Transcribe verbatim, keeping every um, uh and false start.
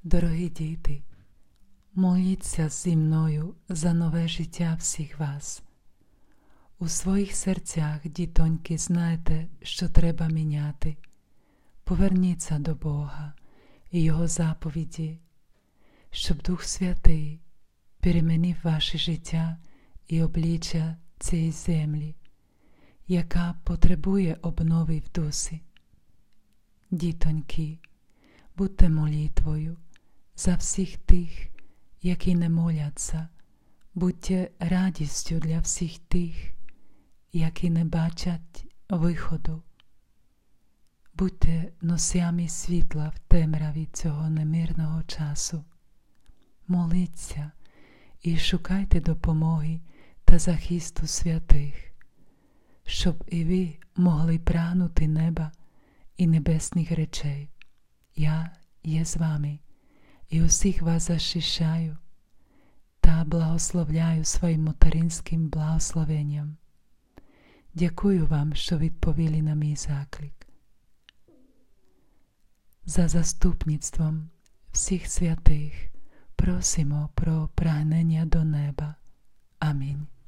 Дорогі діти, моліться зі мною за нове життя всіх вас. У своїх серцях, дітоньки, знаєте, що треба міняти. Поверніться до Бога і Його заповіді, щоб Дух Святий перемінив ваше життя і обличчя цієї землі, яка потребує обнови в дусі. Дітоньки, будьте молитвою за всіх тих, які не моляться, будьте радістю для всіх тих, які не бачать виходу. Будьте носіями світла в темряві цього немирного часу. Моліться і шукайте допомоги та захисту святих, щоб і ви могли прагнути неба і небесних речей. Я є з вами і усіх вас захищаю та благословляю своїм материнським благословенням. Дякую вам, що відповіли на мій заклик. За заступництвом всіх святих просимо про прагнення до неба. Амінь.